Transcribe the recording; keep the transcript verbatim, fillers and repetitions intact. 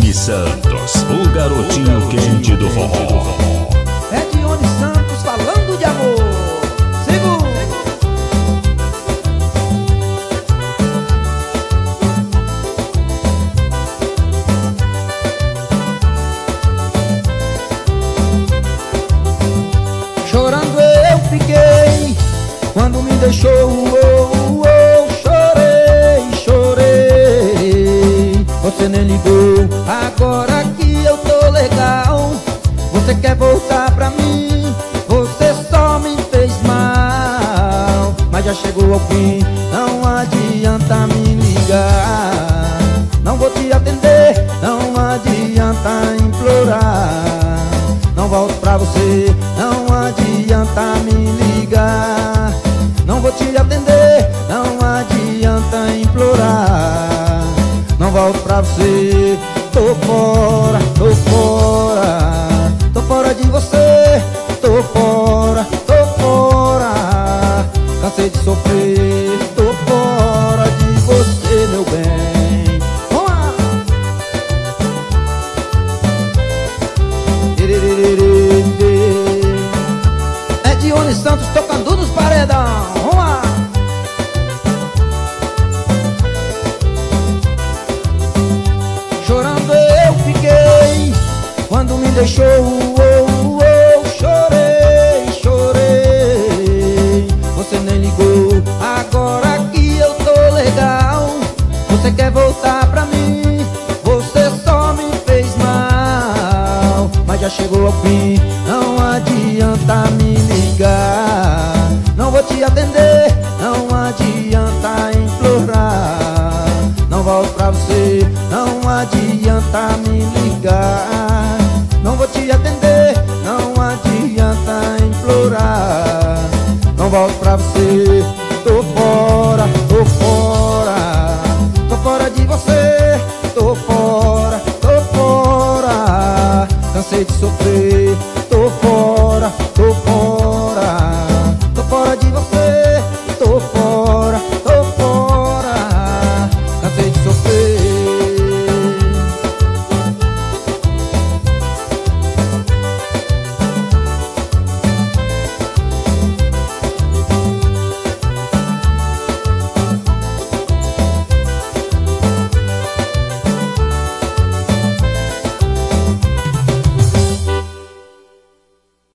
Dione Santos, o garotinho quente do forró. É Dione Santos falando de amor. Segura. Chorando eu fiquei quando me deixou. Oh, oh, chorei, chorei. Você nem ligou. Agora que eu tô legal, você quer voltar pra mim. Você só me fez mal, mas já chegou ao fim. Não adianta me ligar, não vou te atender. Não adianta implorar, não volto pra você. Não adianta me ligar, não vou te atender. Não adianta implorar, não volto pra você. Tô fora, tô fora, tô fora de você. Tô fora, tô fora, cansei de sofrer. Tô fora de você, meu bem. Vamos lá! É Dione Santos tocando nos paredão. Vamos lá! Chorando eu fiquei quando me deixou. Oh, oh, chorei, chorei. Você nem ligou. Agora que eu tô legal, você quer voltar pra mim. Você só me fez mal, mas já chegou ao fim. Não adianta me ligar, não vou te atender. Não adianta implorar, não volto pra você. Não adianta me ligar, não vou te atender.